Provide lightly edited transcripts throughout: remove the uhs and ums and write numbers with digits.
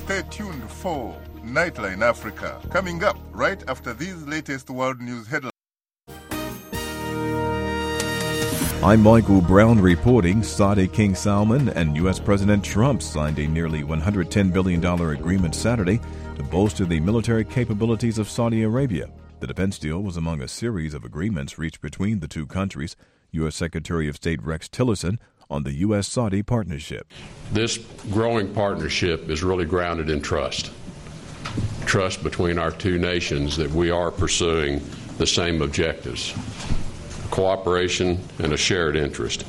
Stay tuned for Nightline Africa, coming up right after these latest world news headlines. I'm Michael Brown reporting. Saudi King Salman and U.S. President Trump signed a nearly $110 billion agreement Saturday to bolster the military capabilities of Saudi Arabia. The defense deal was among a series of agreements reached between the two countries. U.S. Secretary of State Rex Tillerson on the U.S.-Saudi partnership. This growing partnership is really grounded in trust. Trust between our two nations that we are pursuing the same objectives. Cooperation and a shared interest.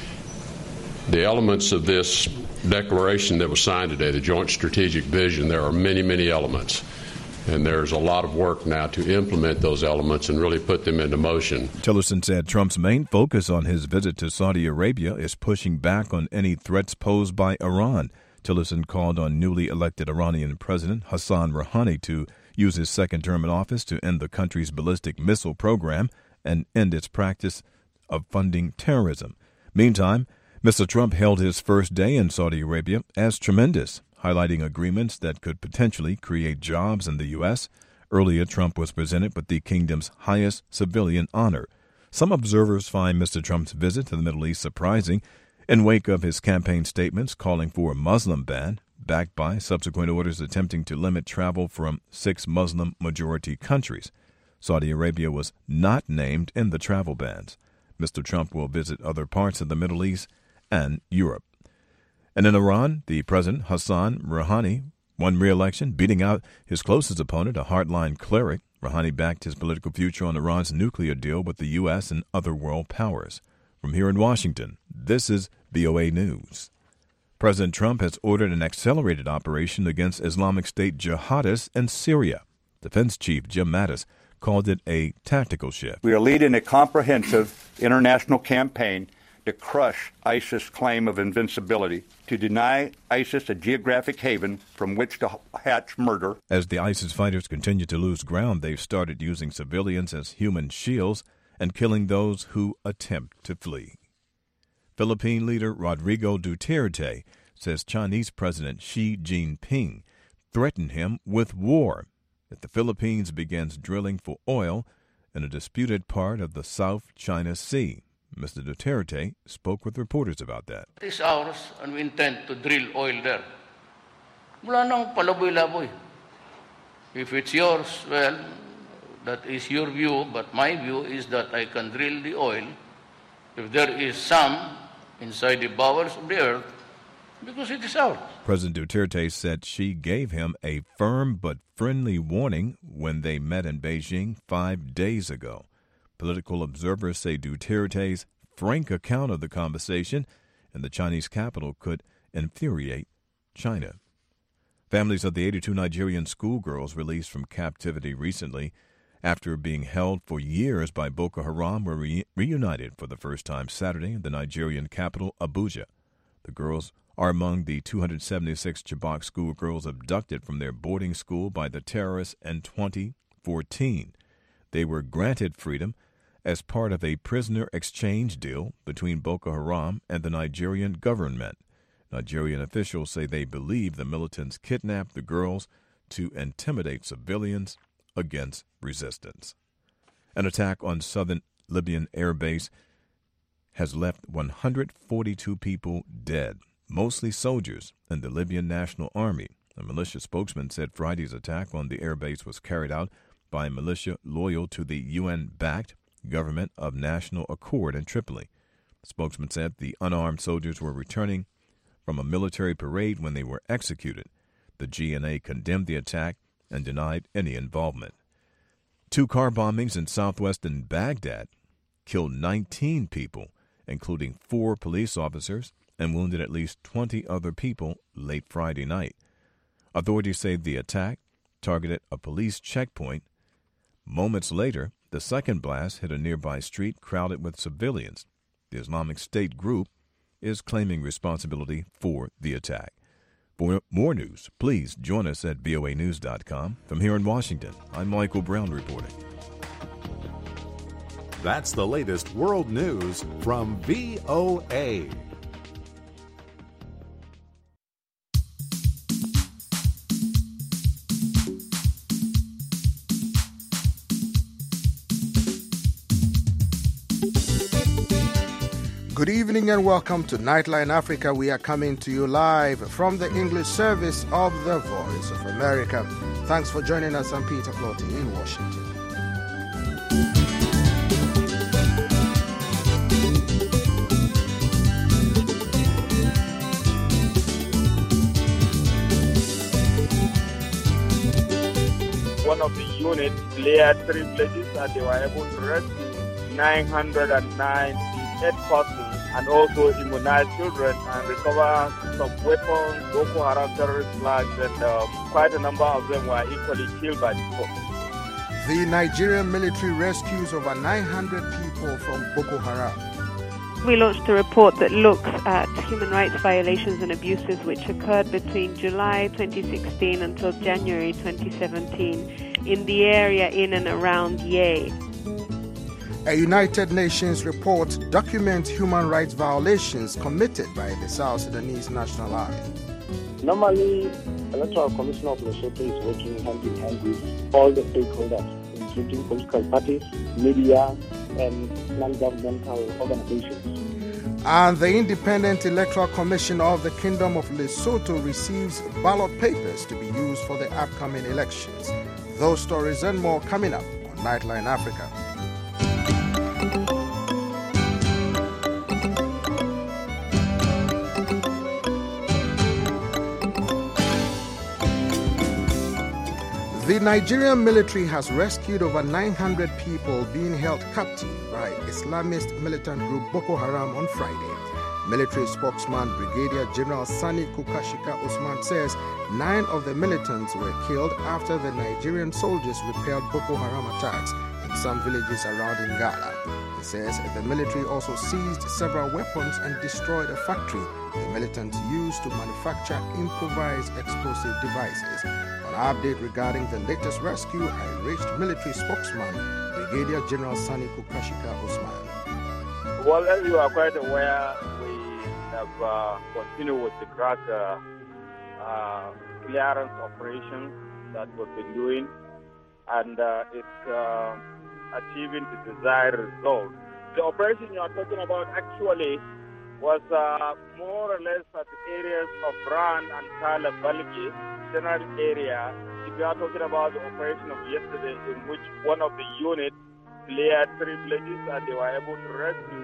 The elements of this declaration that was signed today, the Joint Strategic Vision, there are many, many elements. And there's a lot of work now to implement those elements and really put them into motion. Tillerson said Trump's main focus on his visit to Saudi Arabia is pushing back on any threats posed by Iran. Tillerson called on newly elected Iranian President Hassan Rouhani to use his second term in office to end the country's ballistic missile program and end its practice of funding terrorism. Meantime, Mr. Trump hailed his first day in Saudi Arabia as tremendous, highlighting agreements that could potentially create jobs in the U.S. Earlier, Trump was presented with the kingdom's highest civilian honor. Some observers find Mr. Trump's visit to the Middle East surprising in wake of his campaign statements calling for a Muslim ban, backed by subsequent orders attempting to limit travel from 6 Muslim-majority countries. Saudi Arabia was not named in the travel bans. Mr. Trump will visit other parts of the Middle East and Europe. And in Iran, the president, Hassan Rouhani, won re-election, beating out his closest opponent, a hardline cleric. Rouhani backed his political future on Iran's nuclear deal with the U.S. and other world powers. From here in Washington, this is VOA News. President Trump has ordered an accelerated operation against Islamic State jihadists in Syria. Defense Chief Jim Mattis called it a tactical shift. We are leading a comprehensive international campaign to crush ISIS' claim of invincibility, to deny ISIS a geographic haven from which to hatch murder. As the ISIS fighters continue to lose ground, they've started using civilians as human shields and killing those who attempt to flee. Philippine leader Rodrigo Duterte says Chinese President Xi Jinping threatened him with war if the Philippines begins drilling for oil in a disputed part of the South China Sea. Mr. Duterte spoke with reporters about that. It is ours, and we intend to drill oil there. Wala nang palaboy-laboy. If it's yours, well, that is your view, but my view is that I can drill the oil if there is some inside the bowels of the earth, because it is ours. President Duterte said she gave him a firm but friendly warning when they met in Beijing 5 days ago. Political observers say Duterte's frank account of the conversation in the Chinese capital could infuriate China. Families of the 82 Nigerian schoolgirls released from captivity recently after being held for years by Boko Haram were reunited for the first time Saturday in the Nigerian capital, Abuja. The girls are among the 276 Chibok schoolgirls abducted from their boarding school by the terrorists in 2014. They were granted freedom as part of a prisoner exchange deal between Boko Haram and the Nigerian government. Nigerian officials say they believe the militants kidnapped the girls to intimidate civilians against resistance. An attack on southern Libyan air base has left 142 people dead, mostly soldiers in the Libyan National Army. A militia spokesman said Friday's attack on the air base was carried out by a militia loyal to the UN-backed Government of National Accord in Tripoli. The spokesman said the unarmed soldiers were returning from a military parade when they were executed. The GNA condemned the attack and denied any involvement. 2 car bombings in southwestern Baghdad killed 19 people, including 4 police officers, and wounded at least 20 other people late Friday night. Authorities say the attack targeted a police checkpoint. Moments later, the second blast hit a nearby street crowded with civilians. The Islamic State group is claiming responsibility for the attack. For more news, please join us at voanews.com. From here in Washington, I'm Michael Brown reporting. That's the latest world news from VOA. Good evening and welcome to Nightline Africa. We are coming to you live from the English service of the Voice of America. Thanks for joining us. I'm Peter Clotty in Washington. One of the units cleared 3 villages and they were able to rescue 998 persons and also immunize children and recover some weapons, Boko Haram terrorist flags, and quite a number of them were equally killed by the force. The Nigerian military rescues over 900 people from Boko Haram. We launched a report that looks at human rights violations and abuses which occurred between July 2016 until January 2017 in the area in and around Yei. A United Nations report documents human rights violations committed by the South Sudanese National Army. Normally, Electoral Commission of Lesotho is working hand in hand with all the stakeholders, including political parties, media, and non-governmental organizations. And the Independent Electoral Commission of the Kingdom of Lesotho receives ballot papers to be used for the upcoming elections. Those stories and more coming up on Nightline Africa. The Nigerian military has rescued over 900 people being held captive by Islamist militant group Boko Haram on Friday. Military spokesman Brigadier General Sani Kukashika Usman says 9 of the militants were killed after the Nigerian soldiers repelled Boko Haram attacks in some villages around Ngala. He says the military also seized several weapons and destroyed a factory the militants used to manufacture improvised explosive devices. An update regarding the latest rescue, I reached military spokesman Brigadier General Sani Kukashika Usman. Well, as you are quite aware, we have continued with the crack clearance operations that we've been doing, and it's achieving the desired result. The operation you are talking about actually was more or less at the areas of Bran and Kala Balgi general area. If you are talking about the operation of yesterday, in which one of the units cleared 3 villages and they were able to rescue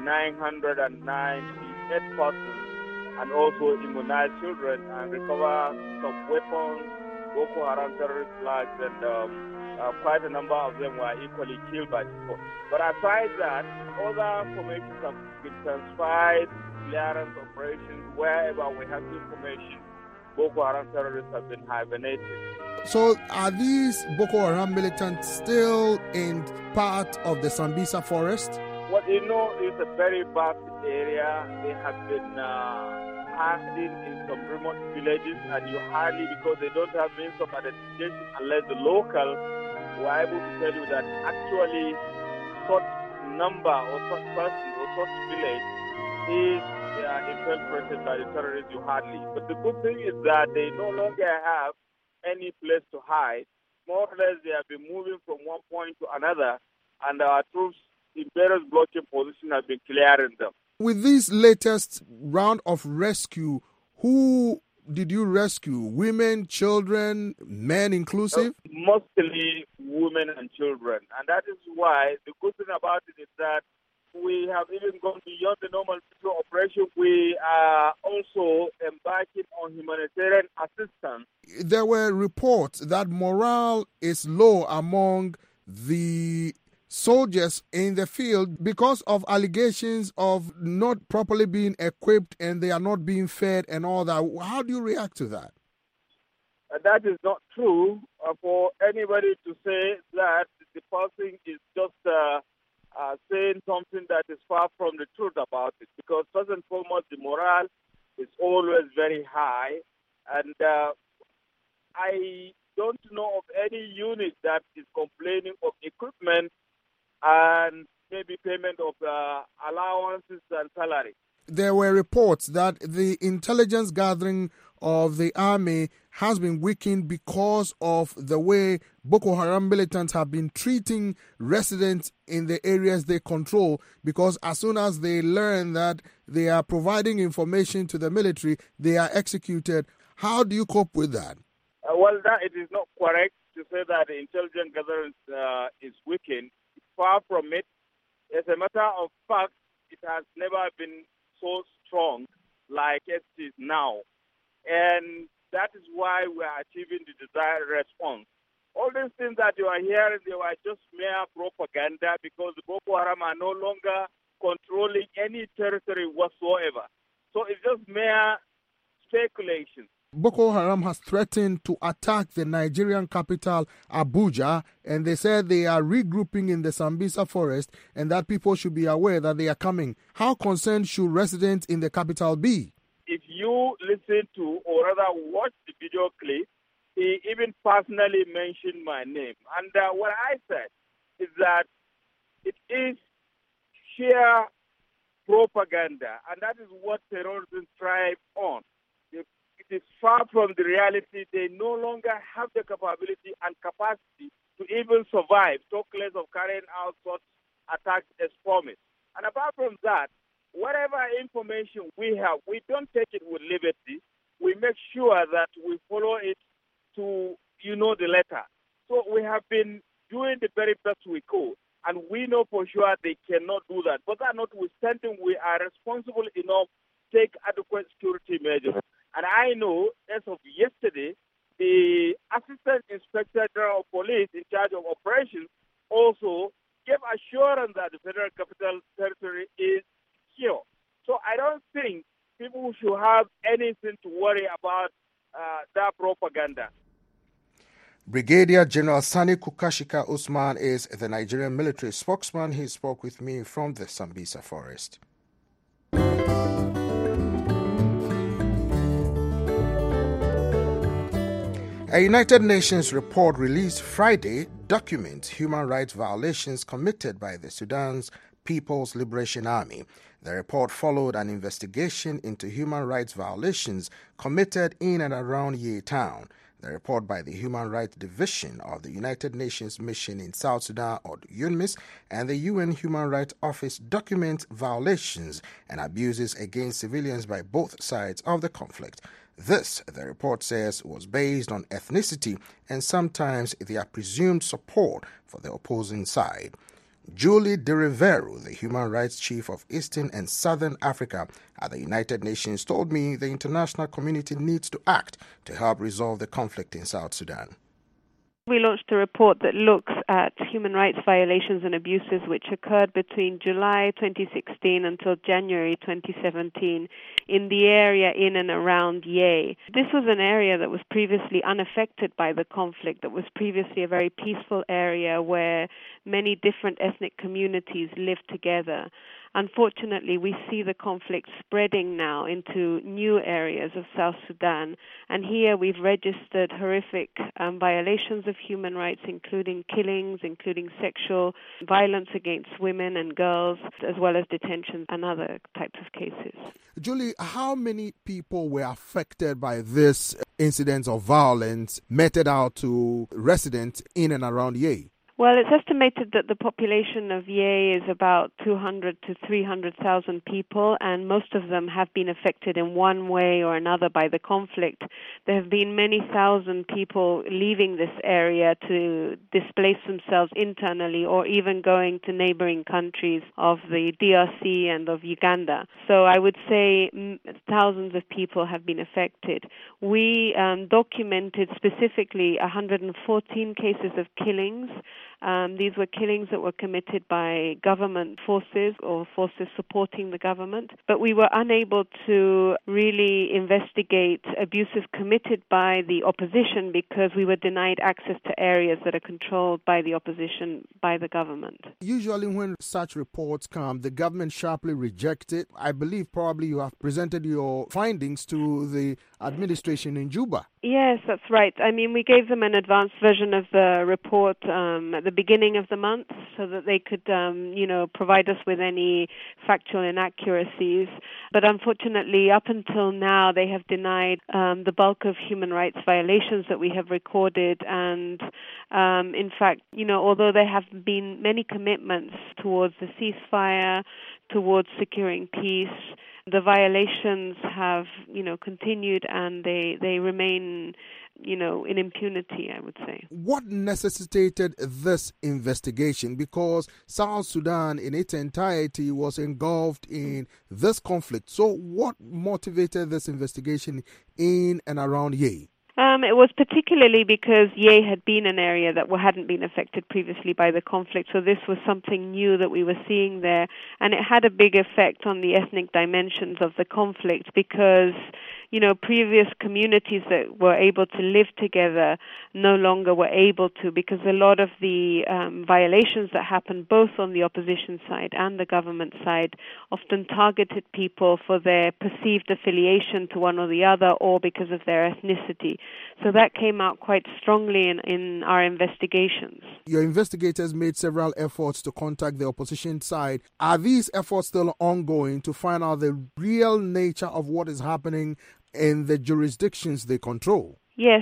998 persons and also immunize children and recover some weapons, Boko Haram terrorist flags, and quite a number of them were equally killed by the force. But aside that, other formations have been transferred, clearance operations, wherever we have information, Boko Haram terrorists have been hibernated. So are these Boko Haram militants still in part of the Sambisa forest? What you know is a very vast area. They have been hiding in some remote villages, and you hardly, because they don't have means of identification unless the local were able to tell you that actually such number or such person or such village is infiltrated by the terrorists, you hardly. But the good thing is that they no longer have any place to hide. More or less, they have been moving from one point to another, and our troops in various blocking positions have been clearing them. With this latest round of rescue, who did you rescue? Women, children, men inclusive? Mostly women and children. And that is why the good thing about it is that we have even gone beyond the normal military operation. We are also embarking on humanitarian assistance. There were reports that morale is low among the soldiers in the field because of allegations of not properly being equipped and they are not being fed and all that. How do you react to that? That is not true. For anybody to say that the person is just saying something that is far from the truth about it, because first and foremost, the morale is always very high, and I don't know of any unit that is complaining of equipment and maybe payment of allowances and salary. There were reports that the intelligence gathering of the army has been weakened because of the way Boko Haram militants have been treating residents in the areas they control, because as soon as they learn that they are providing information to the military, they are executed. How do you cope with that? Well, that it is not correct to say that the intelligence gathering is weakened. Far from it. As a matter of fact, it has never been so strong like it is now. And that is why we are achieving the desired response. All these things that you are hearing, they were just mere propaganda, because the Boko Haram are no longer controlling any territory whatsoever. So it's just mere speculation. Boko Haram has threatened to attack the Nigerian capital, Abuja, and they said they are regrouping in the Sambisa forest and that people should be aware that they are coming. How concerned should residents in the capital be? If you listen to, or rather watch the video clip, he even personally mentioned my name. And what I said is that it is sheer propaganda, and that is what terrorism thrives on. It is far from the reality. They no longer have the capability and capacity to even survive, talk less of carrying out such attacks as promised. And apart from that, whatever information we have, we don't take it with liberty. We make sure that we follow it to, the letter. So we have been doing the very best we could, and we know for sure they cannot do that. But that notwithstanding, we are responsible enough to take adequate security measures. And I know, as of yesterday, the Assistant Inspector General of Police in charge of operations also gave assurance that the Federal Capital Territory is secure. So I don't think people should have anything to worry about that propaganda. Brigadier General Sani Kukashika Usman is the Nigerian military spokesman. He spoke with me from the Sambisa forest. A United Nations report released Friday documents human rights violations committed by the Sudan's People's Liberation Army. The report followed an investigation into human rights violations committed in and around Yei Town. The report by the Human Rights Division of the United Nations Mission in South Sudan, or UNMISS, and the UN Human Rights Office documents violations and abuses against civilians by both sides of the conflict. This, the report says, was based on ethnicity and sometimes their presumed support for the opposing side. Julie De Rivero, the Human Rights Chief of Eastern and Southern Africa at the United Nations, told me the international community needs to act to help resolve the conflict in South Sudan. We launched a report that looks at human rights violations and abuses which occurred between July 2016 until January 2017 in the area in and around Yei. This was an area that was previously unaffected by the conflict, that was previously a very peaceful area where many different ethnic communities lived together. Unfortunately, we see the conflict spreading now into new areas of South Sudan, and here we've registered horrific violations of human rights, including killings, including sexual violence against women and girls, as well as detention and other types of cases. Julie, how many people were affected by this incident of violence meted out to residents in and around Yei? Well, it's estimated that the population of Yei is about 200 to 300,000 people, and most of them have been affected in one way or another by the conflict. There have been many thousand people leaving this area to displace themselves internally, or even going to neighboring countries of the DRC and of Uganda. So I would say thousands of people have been affected. We documented specifically 114 cases of killings. These were killings that were committed by government forces or forces supporting the government, but we were unable to really investigate abuses committed by the opposition because we were denied access to areas that are controlled by the opposition, by the government. Usually when such reports come, the government sharply rejects it. I believe probably you have presented your findings to the administration in Juba. Yes, that's right. I mean, we gave them an advanced version of the report at the beginning of the month so that they could, provide us with any factual inaccuracies. But unfortunately, up until now, they have denied the bulk of human rights violations that we have recorded. And in fact, although there have been many commitments towards the ceasefire, towards securing peace, the violations have, continued, and they remain, in impunity, I would say. What necessitated this investigation? Because South Sudan in its entirety was engulfed in this conflict. So what motivated this investigation in and around Yei? It was particularly because Yei had been an area that hadn't been affected previously by the conflict, so this was something new that we were seeing there, and it had a big effect on the ethnic dimensions of the conflict because, previous communities that were able to live together no longer were able to, because a lot of the violations that happened both on the opposition side and the government side often targeted people for their perceived affiliation to one or the other or because of their ethnicity. So that came out quite strongly in our investigations. Your investigators made several efforts to contact the opposition side. Are these efforts still ongoing to find out the real nature of what is happening in the jurisdictions they control? Yes,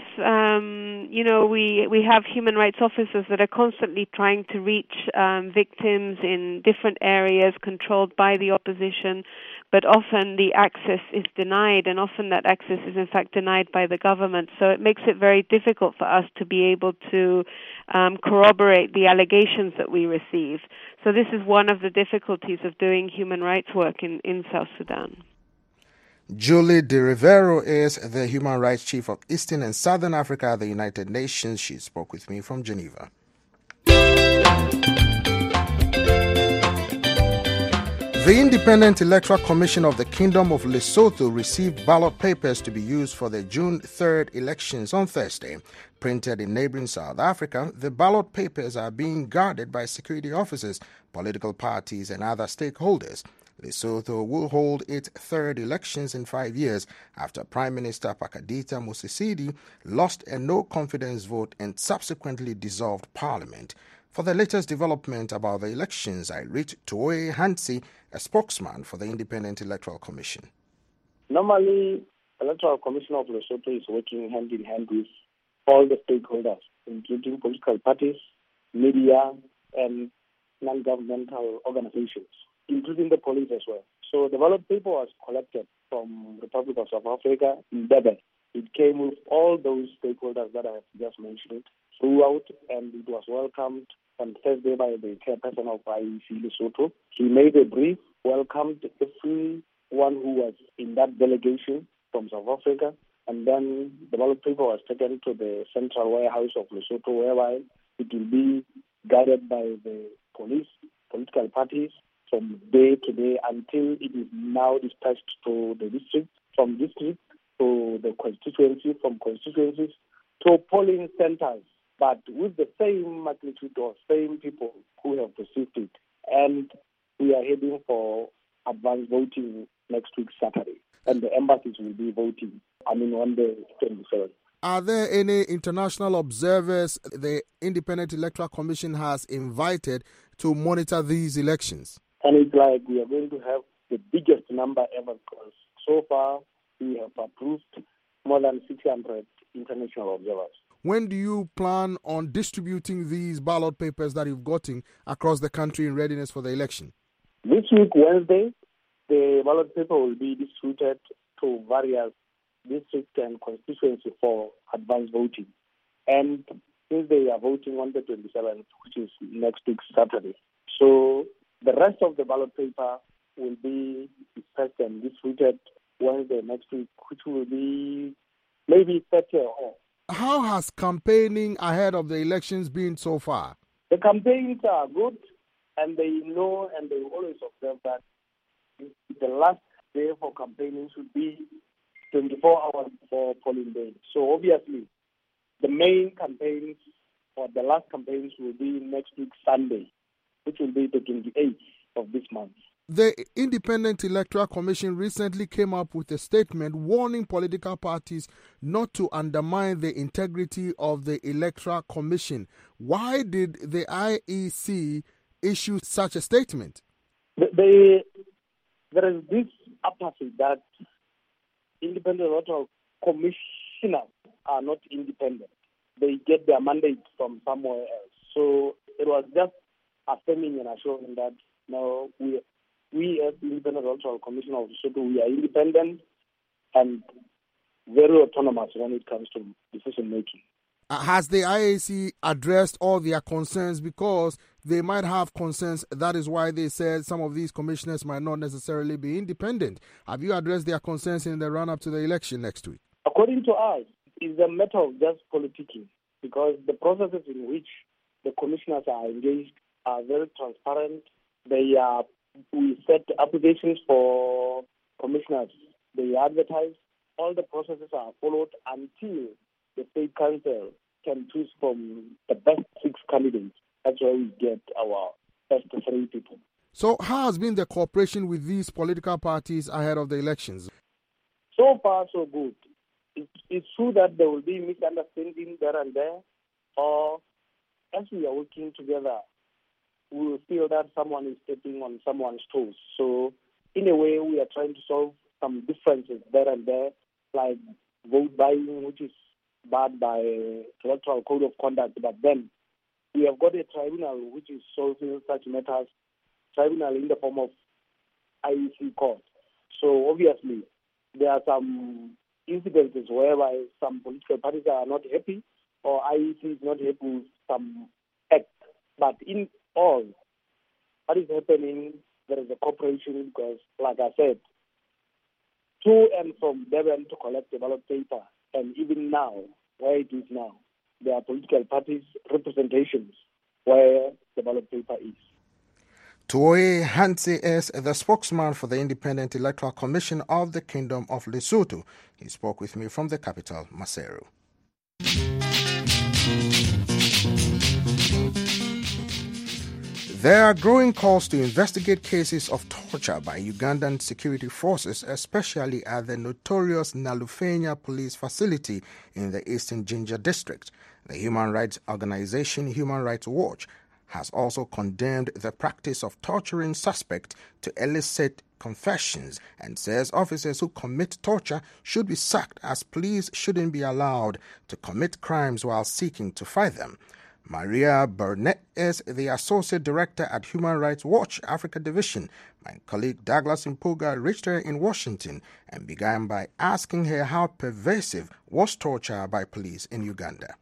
we have human rights officers that are constantly trying to reach victims in different areas controlled by the opposition, but often the access is denied, and often that access is in fact denied by the government. So it makes it very difficult for us to be able to corroborate the allegations that we receive. So this is one of the difficulties of doing human rights work in South Sudan. Julie De Rivero is the Human Rights Chief of Eastern and Southern Africa at the United Nations. She spoke with me from Geneva. The Independent Electoral Commission of the Kingdom of Lesotho received ballot papers to be used for the June 3rd elections on Thursday. Printed in neighboring South Africa, the ballot papers are being guarded by security officers, political parties, and other stakeholders. Lesotho will hold its third elections in 5 years after Prime Minister Pakadita Mosisili lost a no-confidence vote and subsequently dissolved parliament. For the latest development about the elections, I read Toe Hansi, a spokesman for the Independent Electoral Commission. Normally, the Electoral Commission of Lesotho is working hand in hand with all the stakeholders, including political parties, media, and non-governmental organizations, including the police as well. So the ballot paper was collected from the Republic of South Africa in Durban. It came with all those stakeholders that I have just mentioned throughout, and it was welcomed on Thursday by the chairperson of IEC Lesotho. He made a brief, welcomed everyone who was in that delegation from South Africa, and then the ballot paper was taken to the central warehouse of Lesotho, whereby it will be guarded by the police, political parties, from day to day until it is now dispatched to the district, from district to the constituency, from constituencies to polling centers, but with the same magnitude or same people who have received it. And we are heading for advanced voting next week, Saturday. And the embassies will be voting, on the 27th. Are there any international observers the Independent Electoral Commission has invited to monitor these elections? And it's like we are going to have the biggest number ever, because so far we have approved more than 600 international observers. When do you plan on distributing these ballot papers that you've gotten across the country in readiness for the election? This week, Wednesday, the ballot paper will be distributed to various districts and constituencies for advanced voting. And since they are voting on the 27th, which is next week, Saturday, so the rest of the ballot paper will be dispatched and distributed Wednesday next week, which will be maybe 30 or. How has campaigning ahead of the elections been so far? The campaigns are good, and they know and they always observe that the last day for campaigning should be 24 hours before polling day. So obviously, the main campaigns or the last campaigns will be next week, Sunday, which will be the 28th of this month. The Independent Electoral Commission recently came up with a statement warning political parties not to undermine the integrity of the Electoral Commission. Why did the IEC issue such a statement? There is this apathy that Independent Electoral Commissioners are not independent. They get their mandate from somewhere else. So it was just affirming and assuring that no, we as the Independent Electoral Commission of Lesotho, we are independent and very autonomous when it comes to decision making. Has the IAC addressed all their concerns? Because they might have concerns. That is why they said some of these commissioners might not necessarily be independent. Have you addressed their concerns in the run-up to the election next week? According to us, it's a matter of just politicking, because the processes in which the commissioners are engaged are very transparent. We set applications for commissioners. They advertise. All the processes are followed until the State Council can choose from the best 6 candidates. That's where we get our best 3 people. So how has been the cooperation with these political parties ahead of the elections? So far, so good. It's true that there will be misunderstanding there and there, or as we are working together, we will feel that someone is stepping on someone's toes. So in a way, we are trying to solve some differences there and there, like vote buying, which is barred by Electoral Code of Conduct. But then we have got a tribunal which is solving such matters, tribunal in the form of IEC court. So obviously, there are some incidences whereby some political parties are not happy or IEC is not happy with some act. But in all, what is happening, there is a cooperation because, like I said, to and from Durban to collect the ballot paper, and even now, where it is now, there are political parties' representations where the ballot paper is. Tuoe Hansi is the spokesman for the Independent Electoral Commission of the Kingdom of Lesotho. He spoke with me from the capital, Maseru. There are growing calls to investigate cases of torture by Ugandan security forces, especially at the notorious Nalufenya police facility in the Eastern Jinja district. The human rights organization Human Rights Watch has also condemned the practice of torturing suspects to elicit confessions and says officers who commit torture should be sacked, as police shouldn't be allowed to commit crimes while seeking to fight them. Maria Burnett is the Associate Director at Human Rights Watch Africa Division. My colleague Douglas Impuga reached her in Washington and began by asking her how pervasive was torture by police in Uganda.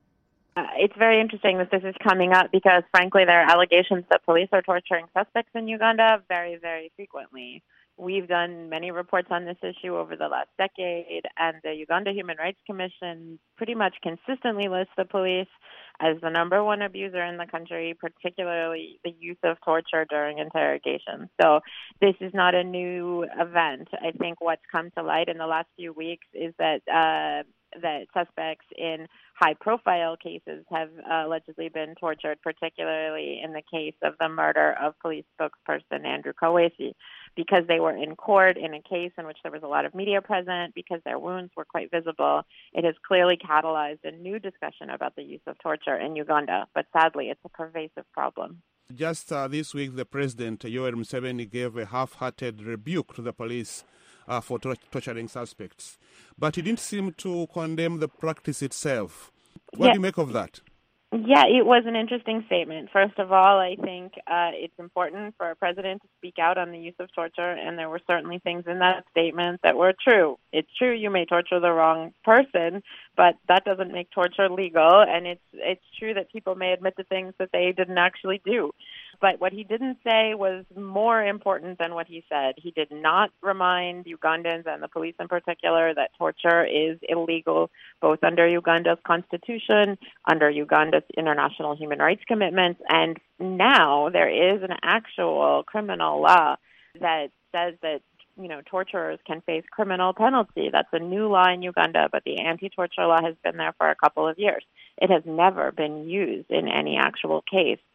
It's very interesting that this is coming up because, frankly, there are allegations that police are torturing suspects in Uganda very, very frequently. We've done many reports on this issue over the last decade, and the Uganda Human Rights Commission pretty much consistently lists the police as the number one abuser in the country, particularly the use of torture during interrogation. So this is not a new event. I think what's come to light in the last few weeks is that that suspects in high-profile cases have allegedly been tortured, particularly in the case of the murder of police spokesperson Andrew Kawesi, because they were in court in a case in which there was a lot of media present, because their wounds were quite visible. It has clearly catalyzed a new discussion about the use of torture in Uganda, but sadly, it's a pervasive problem. Just this week, the President, Yoweri Museveni, gave a half-hearted rebuke to the police for torturing suspects. But he didn't seem to condemn the practice itself. What do you make of that? Yeah, it was an interesting statement. First of all, I think it's important for a president to speak out on the use of torture, and there were certainly things in that statement that were true. It's true you may torture the wrong person, but that doesn't make torture legal, and it's true that people may admit to things that they didn't actually do. But what he didn't say was more important than what he said. He did not remind Ugandans, and the police in particular, that torture is illegal, both under Uganda's constitution, under Uganda's international human rights commitments, and now there is an actual criminal law that says that torturers can face criminal penalty. That's a new law in Uganda, but the anti-torture law has been there for a couple of years. It has never been used in any actual case.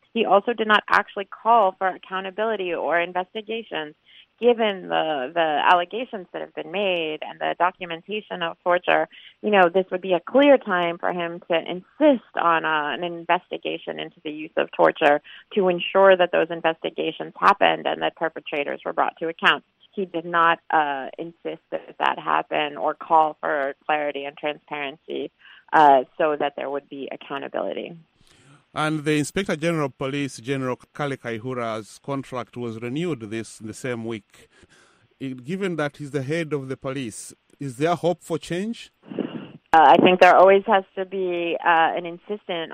He also did not actually call for accountability or investigations. Given the allegations that have been made and the documentation of torture, this would be a clear time for him to insist on an investigation into the use of torture to ensure that those investigations happened and that perpetrators were brought to account. He did not insist that happen or call for clarity and transparency so that there would be accountability. And the Inspector General of Police, General Kale Kaihura's contract was renewed the same week. Given that he's the head of the police, is there hope for change? I think there always has to be an insistence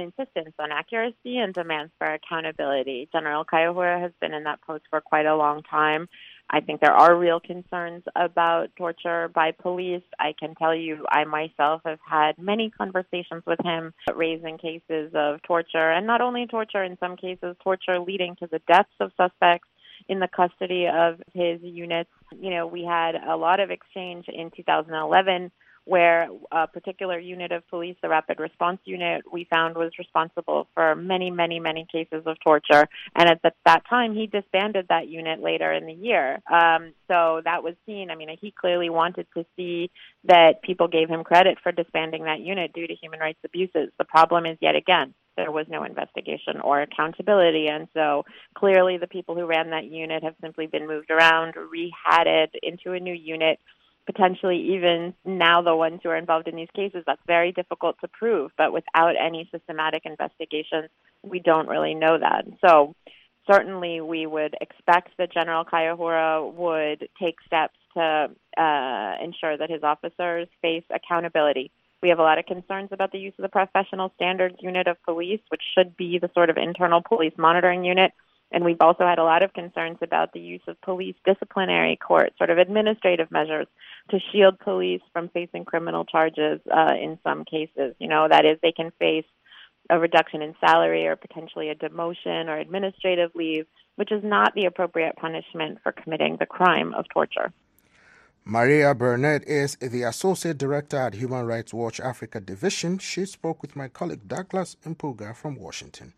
on accuracy and demands for accountability. General Kaihura has been in that post for quite a long time. I think there are real concerns about torture by police. I can tell you I myself have had many conversations with him raising cases of torture, and not only torture, in some cases torture leading to the deaths of suspects in the custody of his units. We had a lot of exchange in 2011 where a particular unit of police, the Rapid Response Unit, we found was responsible for many, many, many cases of torture. And at that time, he disbanded that unit later in the year. So that was seen. He clearly wanted to see that people gave him credit for disbanding that unit due to human rights abuses. The problem is, yet again, there was no investigation or accountability. And so clearly the people who ran that unit have simply been moved around, rehatted into a new unit. Potentially even now the ones who are involved in these cases, that's very difficult to prove. But without any systematic investigations, we don't really know that. So certainly we would expect that General Kaihura would take steps to ensure that his officers face accountability. We have a lot of concerns about the use of the Professional Standards Unit of Police, which should be the sort of internal police monitoring unit. And we've also had a lot of concerns about the use of police disciplinary court, sort of administrative measures to shield police from facing criminal charges in some cases. That is, they can face a reduction in salary or potentially a demotion or administrative leave, which is not the appropriate punishment for committing the crime of torture. Maria Burnett is the Associate Director at Human Rights Watch Africa Division. She spoke with my colleague Douglas Mpuga from Washington.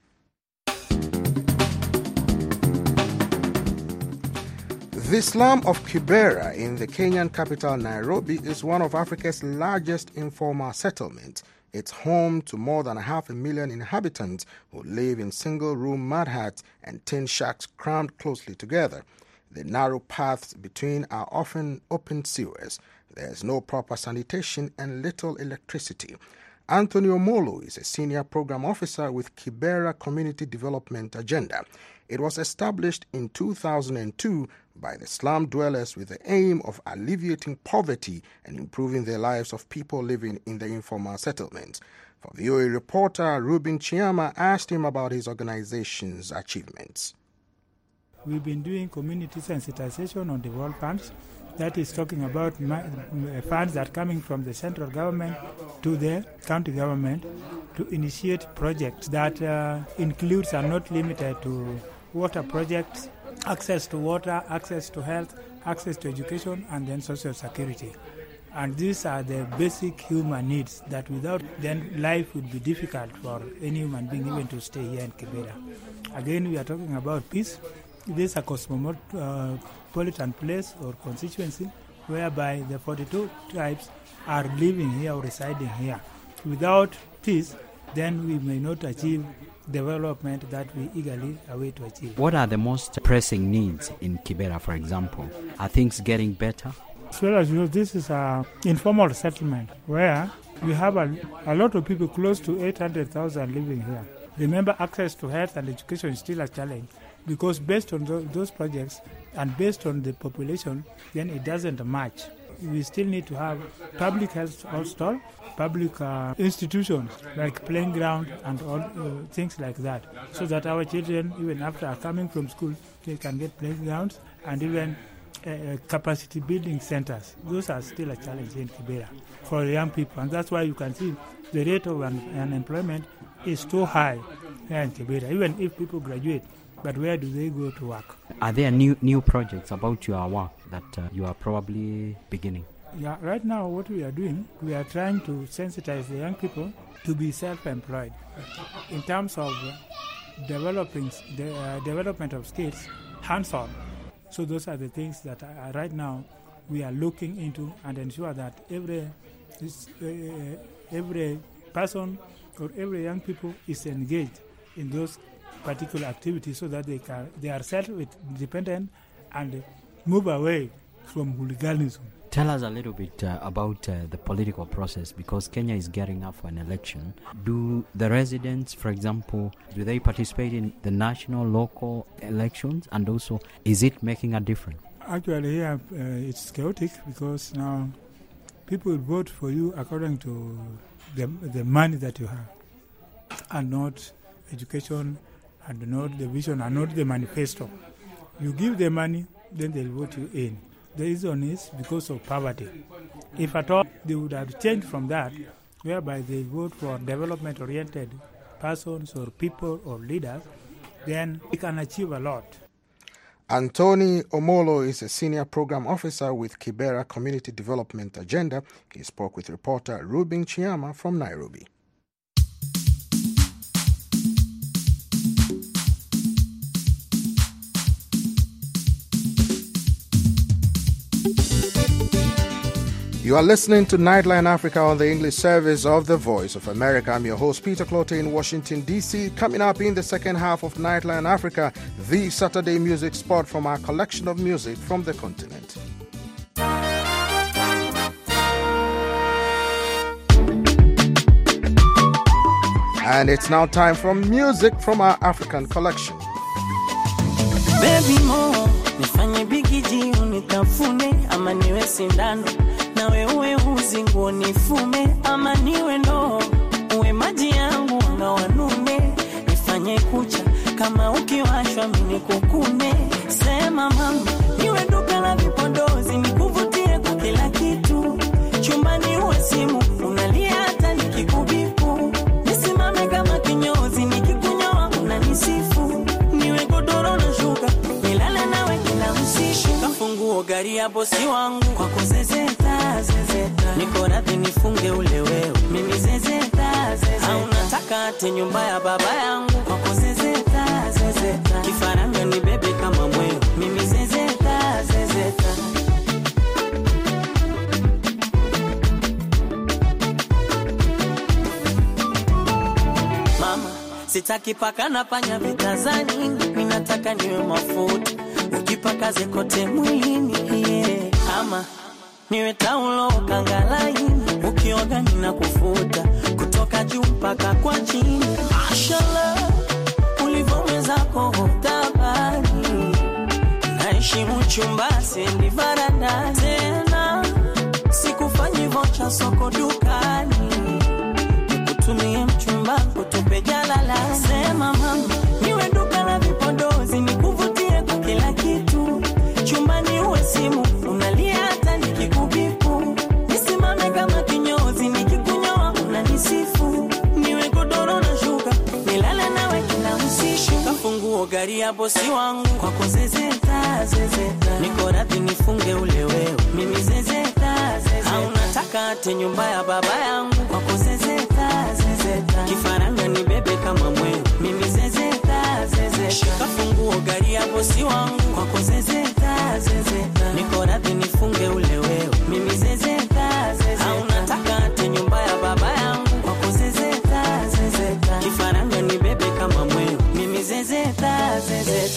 The slum of Kibera in the Kenyan capital Nairobi is one of Africa's largest informal settlements. It's home to more than 500,000 inhabitants who live in single-room mud huts and tin shacks crammed closely together. The narrow paths between are often open sewers. There's no proper sanitation and little electricity. Anthony Omolu is a senior program officer with Kibera Community Development Agenda. It was established in 2002 by the slum dwellers with the aim of alleviating poverty and improving the lives of people living in the informal settlements. For VOA reporter Ruben Chiama asked him about his organization's achievements. We've been doing community sensitization on the world funds. That is talking about funds that are coming from the central government to the county government to initiate projects that includes are not limited to water projects, access to water, access to health, access to education, and then social security. And these are the basic human needs that without them life would be difficult for any human being even to stay here in Kibera. Again, we are talking about peace. This is a cosmopolitan place or constituency whereby the 42 tribes are living here or residing here. Without peace, then we may not achieve development that we eagerly await to achieve. What are the most pressing needs in Kibera, for example? Are things getting better? As well as this is an informal settlement where we have a lot of people, close to 800,000 living here. Remember, access to health and education is still a challenge because based on those projects and based on the population, then it doesn't match. We still need to have public health hostel, public institutions like playing ground and all things like that, so that our children, even after coming from school, they can get playgrounds and even capacity building centers. Those are still a challenge in Kibera for young people, and that's why you can see the rate of unemployment is too high here in Kibera, even if people graduate. But where do they go to work? Are there new projects about your work that you are probably beginning? Yeah, right now what we are doing, we are trying to sensitize the young people to be self-employed in terms of development of skills hands-on. So those are the things that right now we are looking into and ensure that every person or every young people is engaged in those particular activities so that they are self-dependent and move away from hooliganism. Tell us a little bit about the political process, because Kenya is gearing up for an election. Do the residents, for example, do they participate in the national, local elections? And also, is it making a difference? Actually, here it's chaotic because now people vote for you according to the money that you have, and not education, and not the vision, and not the manifesto. You give the money, then they'll vote you in. The reason is because of poverty. If at all they would have changed from that, whereby they vote for development-oriented persons or people or leaders, then we can achieve a lot. Anthony Omolo is a senior program officer with Kibera Community Development Agenda. He spoke with reporter Rubin Chiama from Nairobi. You are listening to Nightline Africa on the English service of The Voice of America. I'm your host, Peter Clote in Washington, D.C. Coming up in the second half of Nightline Africa, the Saturday music spot from our collection of music from the continent. And it's now time for music from our African collection. Baby mo, nifanye bigiji unitafune ama niwe sindano. Nawe uwe uzingu nifume ama niwe ndoo. Uwe maji yangu na wanume. Nifanye kucha kama ukiwashwa mini kukune. Sema mama, niwe duka la vipodozi nikuvutie kwa kila kitu. Chumbani uwe simu, unalia hata nikikubipu. Nisimame kama kinyozi nikikunyoa unanisifu. Niwe godoro na shuka, nilale nawe kila usiku. Kafunguo gari ya bosi wangu kwa kuzezeta, zezeta. Niko radhi nifunge ule wewe, mimi zezeta, zezeta. Haunataka ate nyumba ya baba yangu kwa kuzezeta, zezeta. Kifaranga ni bebe kama mweo, mimi zezeta, zezeta. Mama, sitaki paka na panya vitazani, ninataka niwe mafuta. Ukipakaze kote mwilini, yeah. Ama niwe taulo kangalaini, ukioga ninakufuta kutoka juu mpaka kwa chini. Mashallah, ulivomeza koho tabani. Naheshimu chumba sendi varanda tena. Sikufanyi vocha soko dukani. Nikutumie mchumba kutupe jalala. Sema mama, niwe duka la vipodozi nikuvutie kwa kila kitu. Chumbani uwe simu, unalia hata nikikubipu. Nisimame kama kinyozi nikikunyoa unanisifu. Niwe godoro na shuka, nilale nawe kila usiku. Kafunguo gari ya bosi wangu kwa kuzezeta, zezeta. Niko radhi nifunge ule wewe, mimi zezeta, zezeta. Haunataka ate nyumba ya baba yangu kwa kuzezeta, zezeta. Kifaranga ni bebe kama mweo, mimi zezeta, zezeta. Kafunguo gari ya bosi wangu kwa kuzezeta, zezeta. Niko radhi nifunge ule wewe, mimi zezeta, zezeta. Haunataka ate nyumba ya baba yangu kwa kuzezeta, zezeta. Kifaranga ni bebe kama mweo, mimi zezeta, zezeta.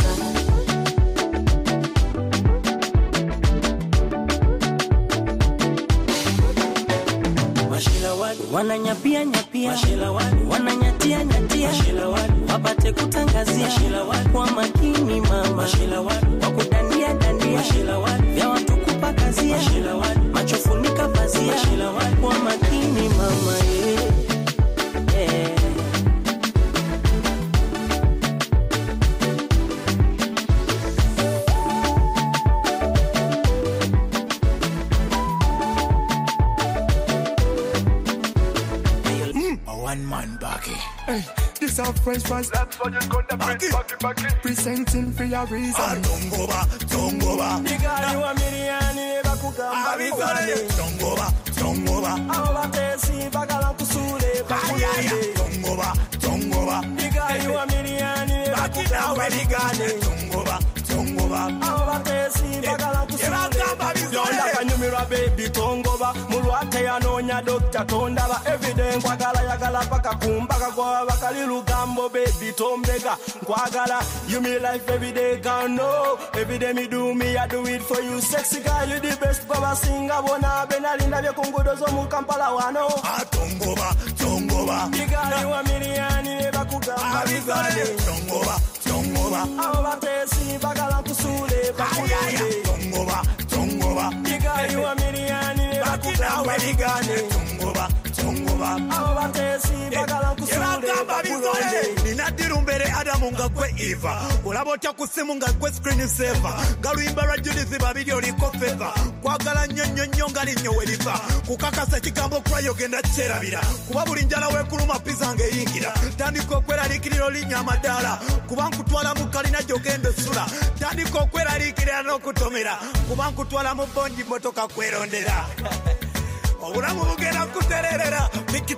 Wananyapia nyapia, wananyatia nyatia, wapate kutangazia kwa makini mama, wakudandia dandia, vya watu kupakazia, macho funika pazia, kwa makini mama, yeah. One man baggy. Hey, this our French fries. That's what you got the French baggy. Presenting for your reason. Don't go back. Nigga, you a million, never cook up. Don't go back. I'll see bagala kusule. Don't go back. Nigga, you a million. weligane tongoba abatesi bagala kusula kanyumira baby tongoba mulwate yanonya doctor tondaba everyday nkwagala yagala paka kumbaga kwa bakali lugambo baby tombega nkwagala you me life everyday can know everyday me do me I do it for you sexy girl you the best baba singa bona benalinda bye kungudo zo mu Kampala wano tongoba bigali wa miliani bakugamba bizale tongoba abatesi bagala kusule bakuyande tongoba bigali wa miliani bakugamba bizale tongoba abatesi bagala kusule bakuyande ninadirumbere Adamu nga gwe Eva olabota kusimu nga gwe screen saver galwimba lwa Judith babiri oliko fever kwagala nnyonnyo nga linnyo weriva kukakasa kigambo kwayo genda kyerabira kuba buli njala wekuluma pizza ng'eyingira tandika okweraliikirira olinnya amadaala kuba nkutwala mu kalina gy'ogenda essula tandika okweraliikirira n'okutomera kuba nkutwala mu bongi motoka kwerondera obulamu bugenda kutererera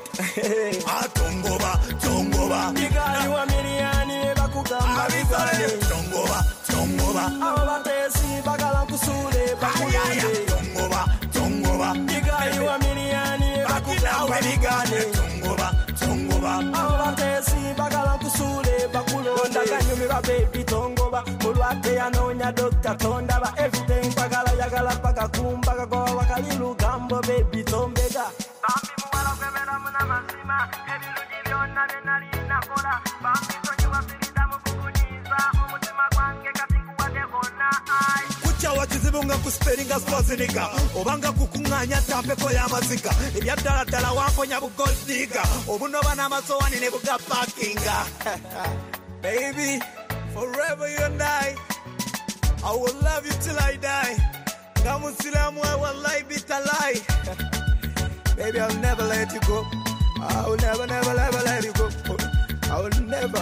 tongoba bigali wa miliani bakugamba bizale tongoba abatesi bagala kusule bakuyande tongoba bigali wa miliani bakugamba bizale tongoba abatesi bagala kusule bakulonda kanyumira baby tongoba mulwate yanonya doctor tondaba everything bagala yagala paka kumbaga kwa bakali lugambo baby tombega bambi muwala kwemera muna mazima ebiluji byonna benalina kola bambi tonyiwa firida mukukunyiza omutima gwange kati nkuwadde konna kuchawa kizibu nga kusperinga swaziniga obanga kukuŋŋaanya tampeko y'amaziga ebyaddaladdala wamponya bugoldiga obunoba n'amasowani ne buga pakinga baby forever you and I will love you till I die nga musiramu I will lie bit a lie baby I'll never let you go I will never let you go I will never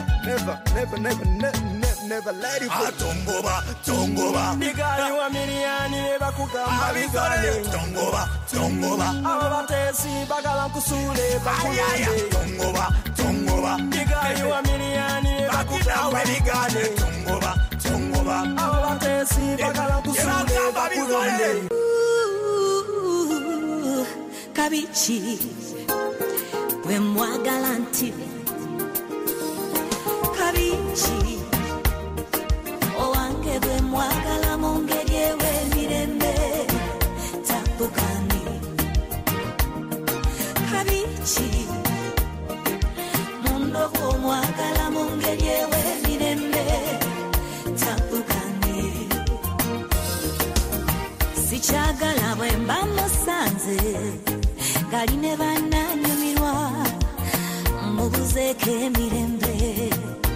let you go tongoba bigali wa miliani bakugamba bizale tongoba abatesi bagala kusule bakuyande tongoba bigali wa miliani bakugamba bizale tongoba abatesi bagala kusule bakuyande kabichi we mwagala nti kabichi owange bwe mwagala mu ngeri ew'emirembe tapukani kabichi mundogo mwagala mu ngeri ew'emirembe tapukani sikyagala bwe mba musanze gali ne bannanyumirwa mubuzeeko emirembe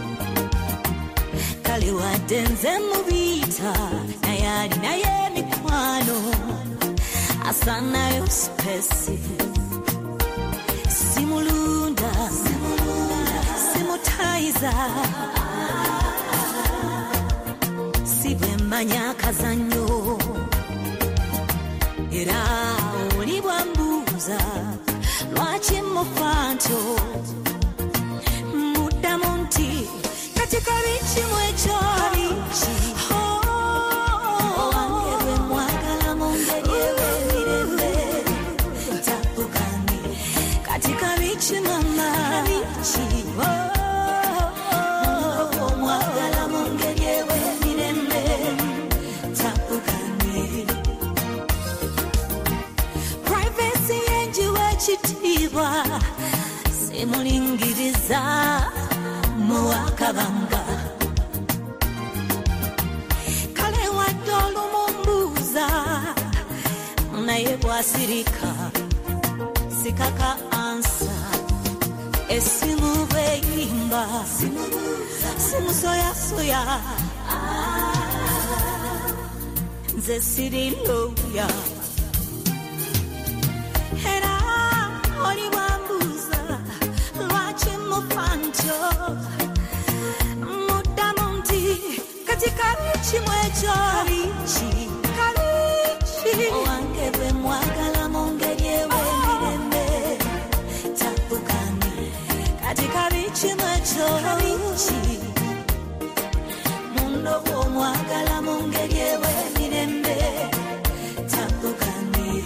kale wadde nze mubiyita naye alinayo emikwano asanayo spesi simulunda simutayiza si bwe mmanya akazannyo era oli bwambuuza lwaki mufa ntyo muddamu nti kati kabichi mwekyo owange bwe mwagala mu ngeri ew'emirembe tapukani kati kabichi mama mwagala mu ngeri ew'emirembe tapukani privacy yenjiwa ekitiibwa simulingiriza muwakabanga kale wadde olumumbuuza naye bwasirika sikaka ansa esimu beyimba simusoyasoya nze siri loya era oli bwambuuza lwaki mufa ntyo muddamu nti kati kabichi mwekyo owange bwe mwagala mu ngeri ew'emirembe tapukani kati kabichi mwekyo omwagala mu ngeri ewemirembe tabugane.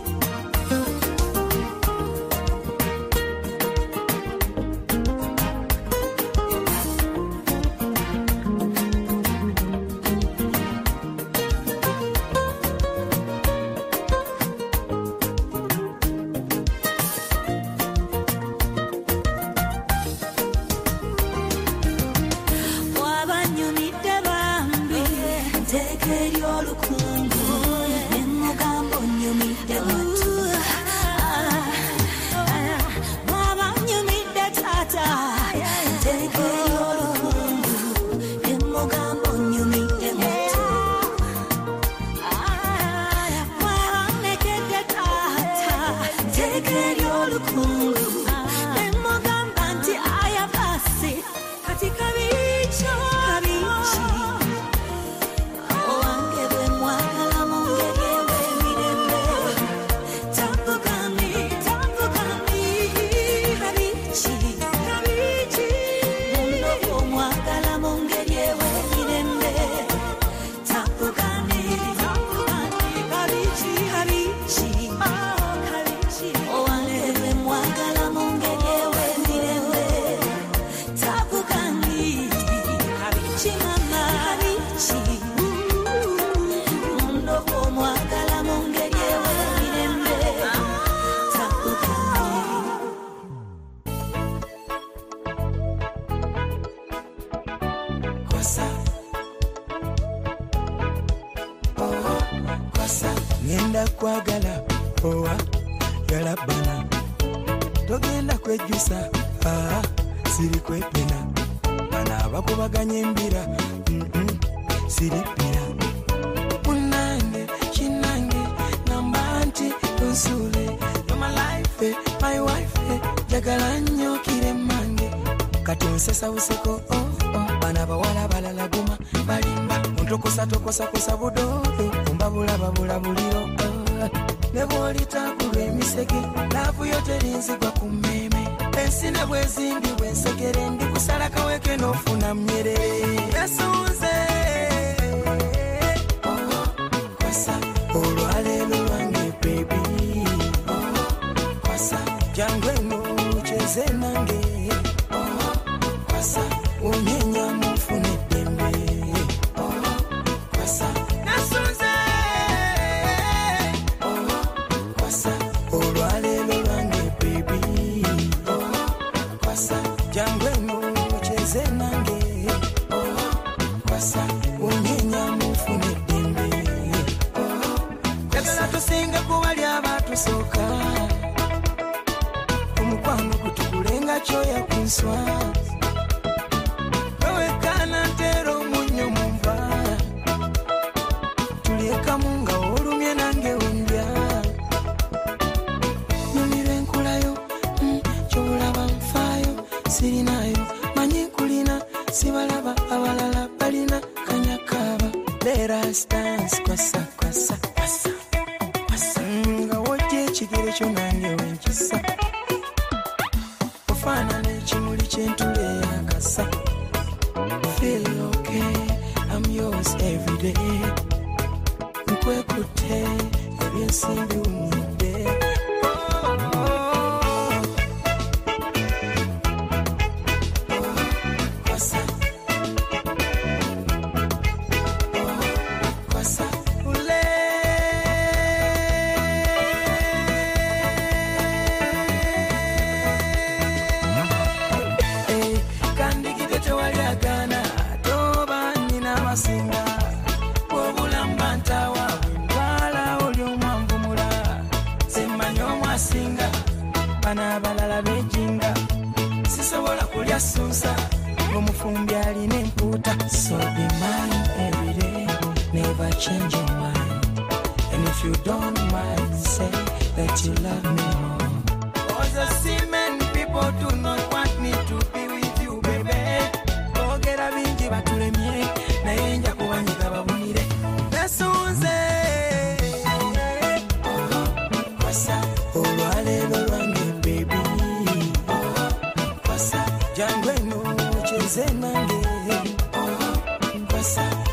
Ngenda kwagala owa yalabana togenda kwejusa siri kwepena bana bakubaganya embira siripira munange kinange namba nti nsule you're my life my wife jagala nnyo kiremange kati nsesa useko bana bawala balala guma balimba ontokosa tokosa kosa budodo babula buliro nebwolita kulwe emisege laavu yo terinzigwa ku mmeme ensina bwezindi bwensekere ndi kusala kaweke n'ofuna myerere yasunze kwasa olwaleero lwange bebi kwasa jangu eno cheze nange kwasa unyenya mufune dembe kwasa yasunze soka omukwano kutukulenga choya kunswa wewe kana ntero munyo mumva tulieka munga olumye nange undya numire nkulayo chobulaba mfayo sirinayo manyi kulina sibalaba abalala balina kanyakaba let us dance kwasa kwasa kwasa chigere cho nange wenkisa ofana n'ekimuli kyentule yakasa feel okay I'm yours every day nkwekutte ebyensimbi umudde kwasa kwasa ule singa obulamba ntawa wala oli omwanvumula semmanyi omwasinga bana abalala bejinga sisobola kulya sunsa ng'omufumbi alina empuuta so be mine every day never change your mind and if you don't mind say that you love me more cause the semen people do not want me to be with you baby ogera bingi batulemye naye nja kubanyiga babunire nasunze kwasa olwaleero lwange bebi kwasa jangu eno cheze nange kwasa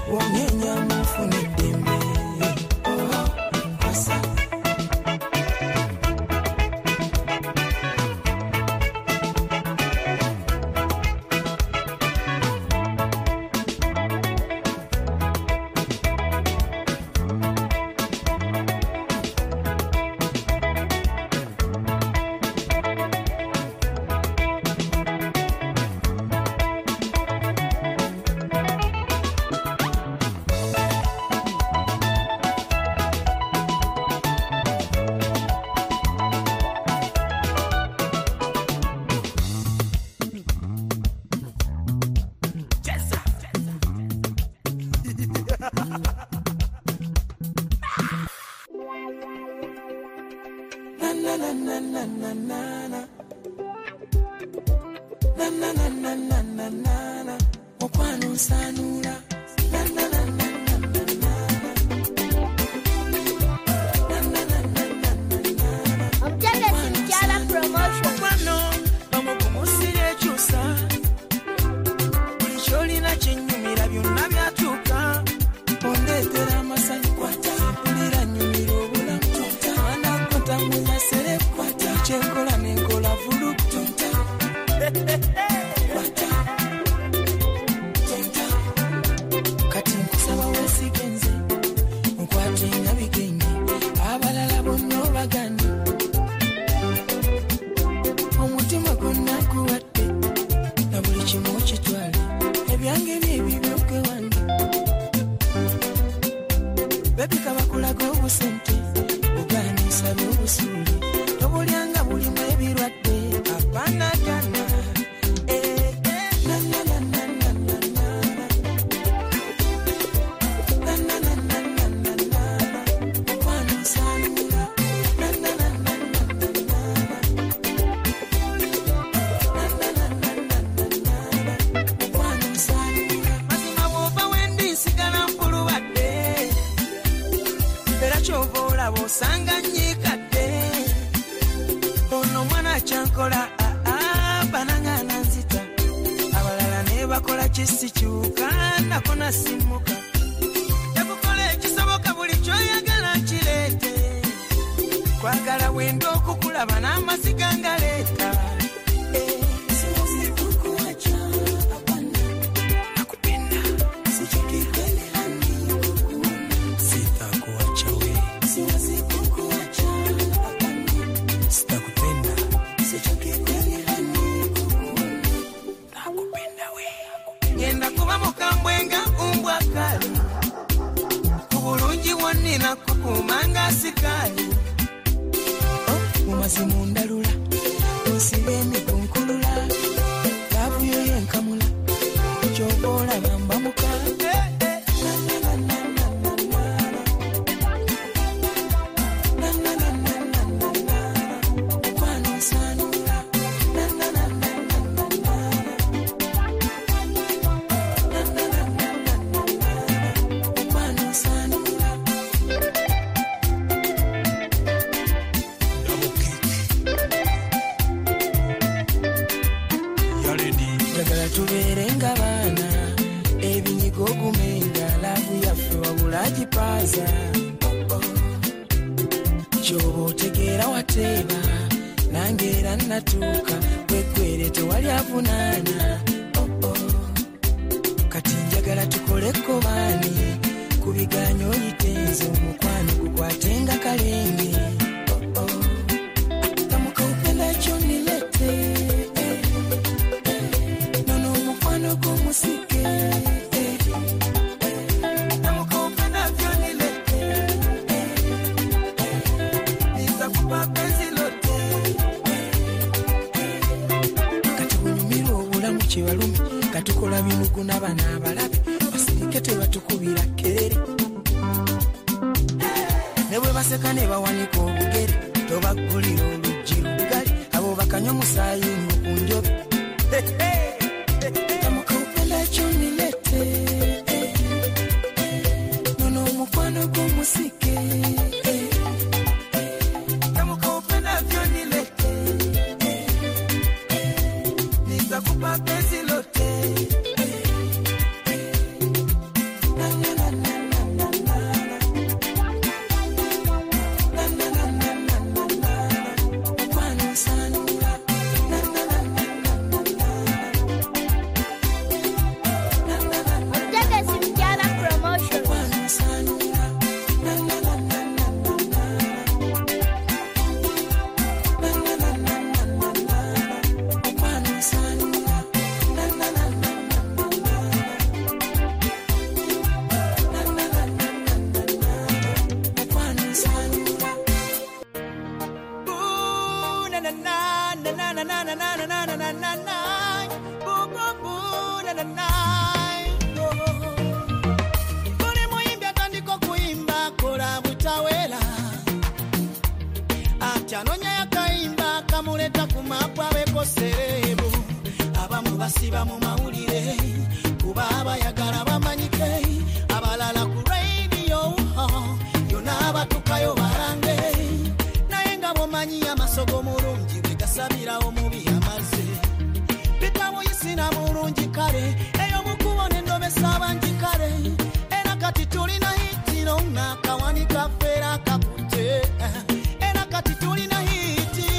kumapa bekoserebo abamu basiba mu mawulire kuba abayagala bamanyike abalala ku radio yona abatukayo barange naye nga bomanyi amasogo mulungi begasabira omubi amaze bitabo yisina mulungi kale eyo mukubone ndobesa abangi kale era kati tulina hitiro nakawani kafera kapute era kati tulina hiti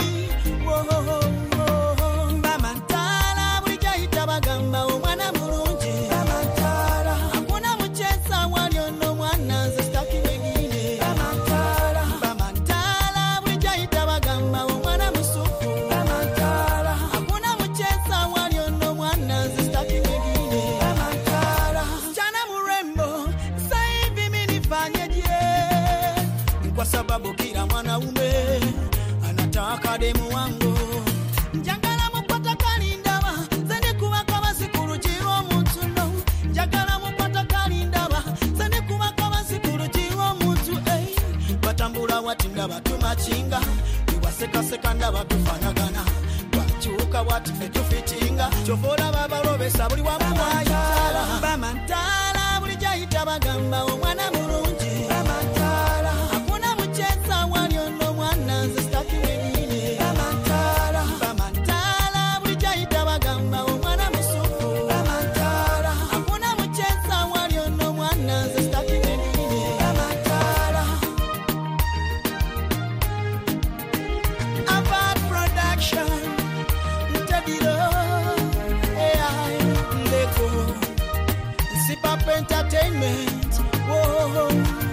bamantala bulijayita bagamba omwana mulungi bamantala hakuna mucheza waliono mwana zestaki wengine bamantala bulijayita bagamba omwana musufu bamantala hakuna mucheza waliono mwana zestaki wengine bamantala jana murembo sasa hivi mimi nifanyeje kwa sababu kila mwanaume anataka demu wangu njagala mupata kalindaba zende kubaka bazikurujirwa muntu no njagala mupata kalindaba zende kubaka bazikurujirwa muntu batambula wati ndaba tumachinga iwasekaseka ndaba tufanagana wachuka wati fetufitinga chofola babalobesa buli wamuwayitala bamantala bulijayita bagamba omwana mulungi bamantala hakuna mucheza waliono mwana zestaki wengine bamantala bamantala bulijayita bagamba omwana musufu bamantala hakuna mucheza waliono mwana zestaki wengine bamantala Apart production Ntadiro AI Lego Zip Up Entertainment Whoa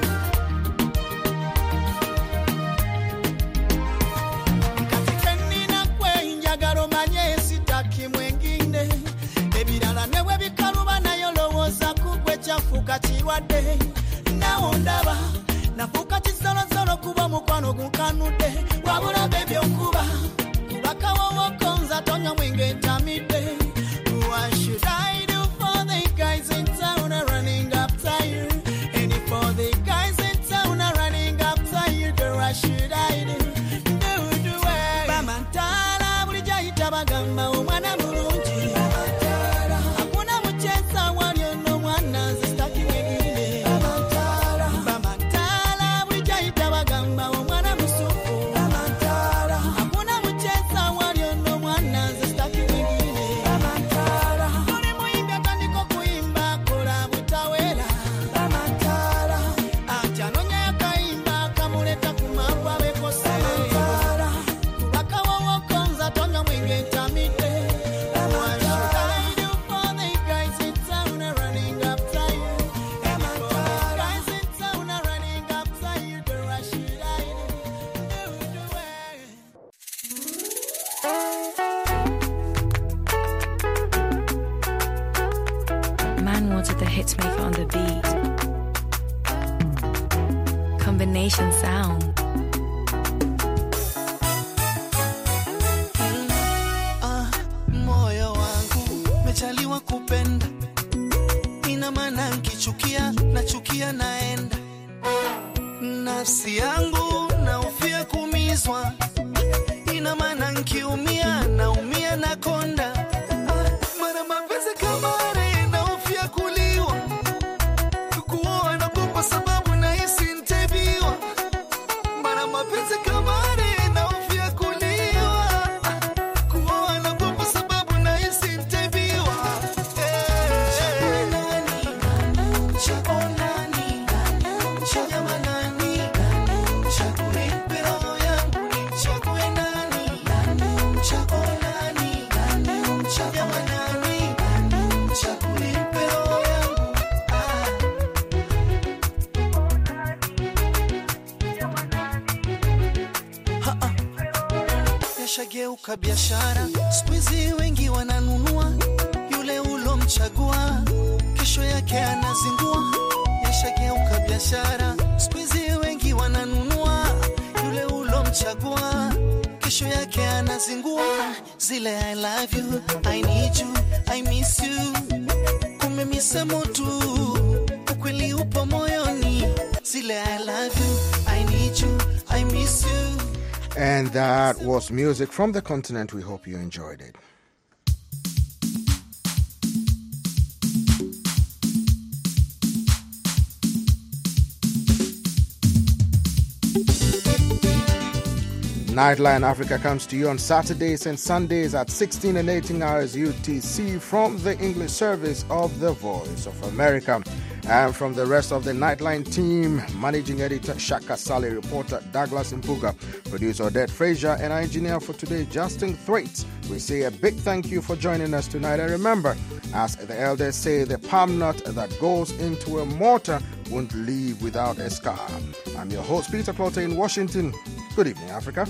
Katikeni na kwe njagalo manye sitaki mwengine ebirala newe bikaluba nayo lowooza kugwe kyafuuka kirwadde nawo ndaba nafuuka kisolosolo kuba mukwano gunkanudde wabula bebyokuba kubakawowokonza tonya mwenge ntamidde What should I do for the guys in town are running up tired? And if for the guys in town are running up tired, girl, what should I do? Do it. Bamantala bulijayita bagamba omwana mulungi bamantala hakuna mucheza waliono mwana zestaki wengine bamantala bamantala bulijayita bagamba omwana musufu bamantala hakuna mucheza waliono mwana zestaki wengine bamantala tuli muimbi atandika kuimba kola butawera bamantala ati anonya yakaimba kamuleta kumagwa bekoserera kubakawowokonza tonya mwenge ntamidde What should I do for the guys in town are running up tired? And for the guys in town are running up tired, girl, what should I do? Man wanted the hitmaker on the beat. Combination sound. Moyo wangu mechaliwa kupenda ina maana nkichukia nachukia naenda nafsi yangu naufia kumizwa ina maana nkiumia naumia nakonda mara mapenzi kama naufia kuliwa kuoa na bomba sababu nahisi ntebiwa mara mapenzi kama naufia kuliwa kuoa na bomba sababu nahisi ntebiwa Yashageuka biashara, siku hizi wengi wananunua yule ulomchagua, kesho yake anazingua. Yashageuka biashara, siku hizi wengi wananunua yule ulomchagua, kesho yake anazingua. Zile I love you, I need you, I miss you, kumbe misemo tu, ukweli upo moyoni. Zile I love you, I need you, I miss you. And that was music from the continent. We hope you enjoyed it. Nightline Africa comes to you on Saturdays and Sundays at 16 and 18 hours UTC from the English service of The Voice of America. And from the rest of the Nightline team, Managing Editor Shaka Sally, reporter Douglas Mpuga, producer Odette Frazier, and our engineer for today, Justin Thwaites. We say a big thank you for joining us tonight. And remember, as the elders say, the palm nut that goes into a mortar won't leave without a scar. I'm your host, Peter Clotter in Washington. Good evening, Africa.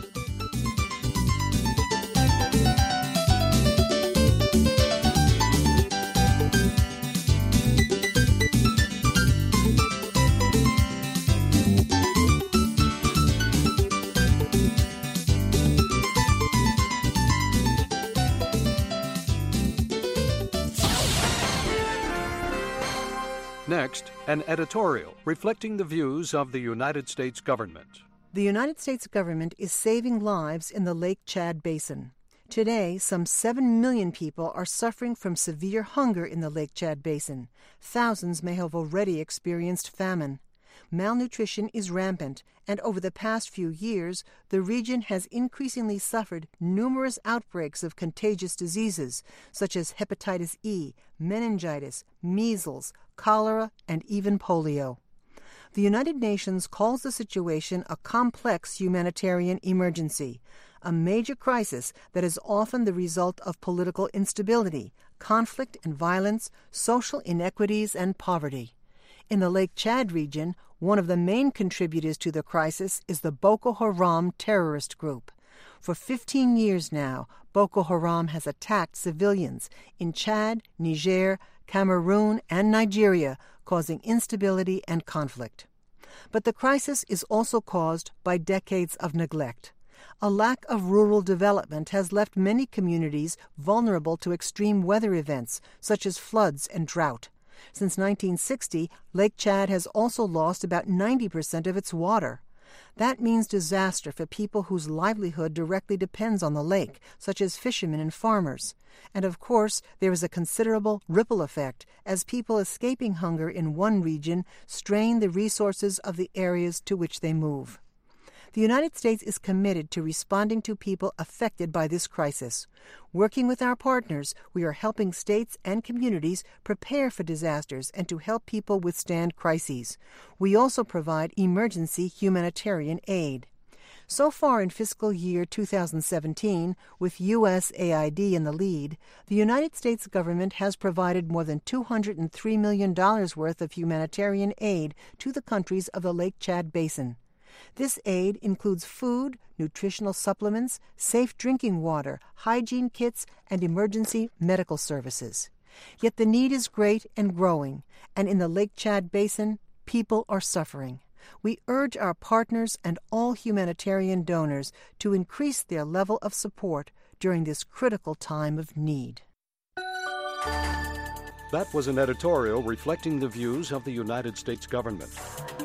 Next, an editorial reflecting the views of the United States government. The United States government is saving lives in the Lake Chad Basin. Today, some 7 million people are suffering from severe hunger in the Lake Chad Basin. Thousands may have already experienced famine. Malnutrition is rampant, and over the past few years, the region has increasingly suffered numerous outbreaks of contagious diseases, such as hepatitis E, meningitis, measles, cholera, and even polio. The United Nations calls the situation a complex humanitarian emergency, a major crisis that is often the result of political instability, conflict and violence, social inequities, and poverty. In the Lake Chad region, one of the main contributors to the crisis is the Boko Haram terrorist group. For 15 years now, Boko Haram has attacked civilians in Chad, Niger, Cameroon, and Nigeria, causing instability and conflict. But the crisis is also caused by decades of neglect. A lack of rural development has left many communities vulnerable to extreme weather events, such as floods and drought. Since 1960, Lake Chad has also lost about 90% of its water. That means disaster for people whose livelihood directly depends on the lake, such as fishermen and farmers. And of course, there is a considerable ripple effect as people escaping hunger in one region strain the resources of the areas to which they move. The United States is committed to responding to people affected by this crisis. Working with our partners, we are helping states and communities prepare for disasters and to help people withstand crises. We also provide emergency humanitarian aid. So far in fiscal year 2017, with USAID in the lead, the United States government has provided more than $203 million worth of humanitarian aid to the countries of the Lake Chad Basin. This aid includes food, nutritional supplements, safe drinking water, hygiene kits, and emergency medical services. Yet the need is great and growing, and in the Lake Chad Basin, people are suffering. We urge our partners and all humanitarian donors to increase their level of support during this critical time of need. That was an editorial reflecting the views of the United States government.